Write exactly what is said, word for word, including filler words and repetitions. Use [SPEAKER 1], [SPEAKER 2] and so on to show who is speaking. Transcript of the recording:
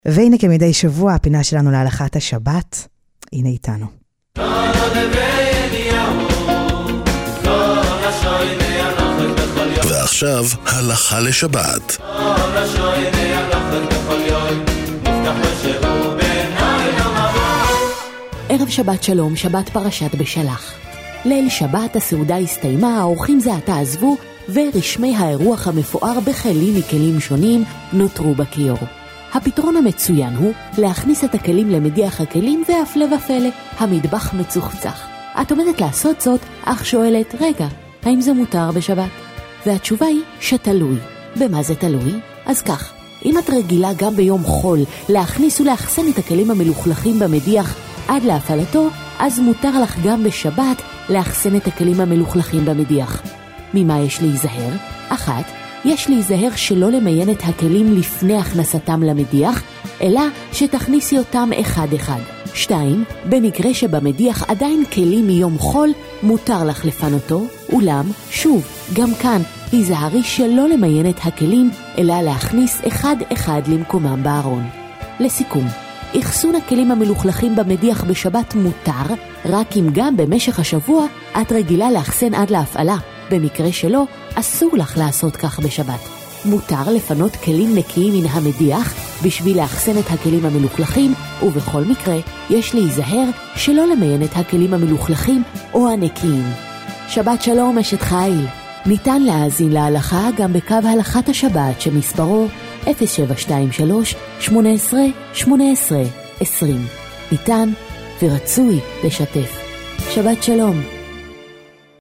[SPEAKER 1] והנה כמדי שבוע הפינה שלנו להלכת השבת, הנה איתנו.
[SPEAKER 2] ועכשיו הלכה לשבת.
[SPEAKER 3] ערב שבת שלום, שבת פרשת בשלח. ליל שבת הסעודה הסתיימה, האורחים זה עתה עזבו, ורשמי האירוח המפואר בכלים מכלים שונים נותרו בכיור. הפתרון המצוין הוא להכניס את הכלים למדיח הכלים, והפלא ופלא, המטבח מצוחצח. את עומדת לעשות זאת, אך שואלת, רגע, האם זה מותר בשבת? והתשובה היא שתלוי. במה זה תלוי? אז כך, אם את רגילה גם ביום חול להכניס ולהחסן את הכלים המלוכלכים במדיח עד להפעלתו, אז מותר לך גם בשבת להחסן את הכלים המלוכלכים במדיח. ממה יש להיזהר? אחת, יש להיזהר שלא למיין את הכלים לפני הכנסתם למדיח, אלא שתכניסי אותם אחד אחד. שתיים, במקרה שבמדיח עדיין כלים מיום חול, מותר לך לפנותו, אולם, שוב, גם כאן, היזהרי שלא למיין את הכלים, אלא להכניס אחד אחד למקומם בארון. לסיכום, אחסון הכלים המלוכלכים במדיח בשבת מותר, רק אם גם במשך השבוע את רגילה לאחסן עד להפעלה. במקרה שלא, אסור לך לעשות כך בשבת. מותר לפנות כלים נקיים מן המדיח בשביל לאחסן את הכלים המלוכלכים, ובכל מקרה יש להיזהר שלא למיין את הכלים המלוכלכים או הנקיים. שבת שלום אשת חיל. ניתן להאזין להלכה גם בקו הלכת השבת שמספרו אפס שבע שתיים שלוש שמונה עשרה שמונה עשרה עשרים. ניתן ורצוי לשתף. שבת שלום.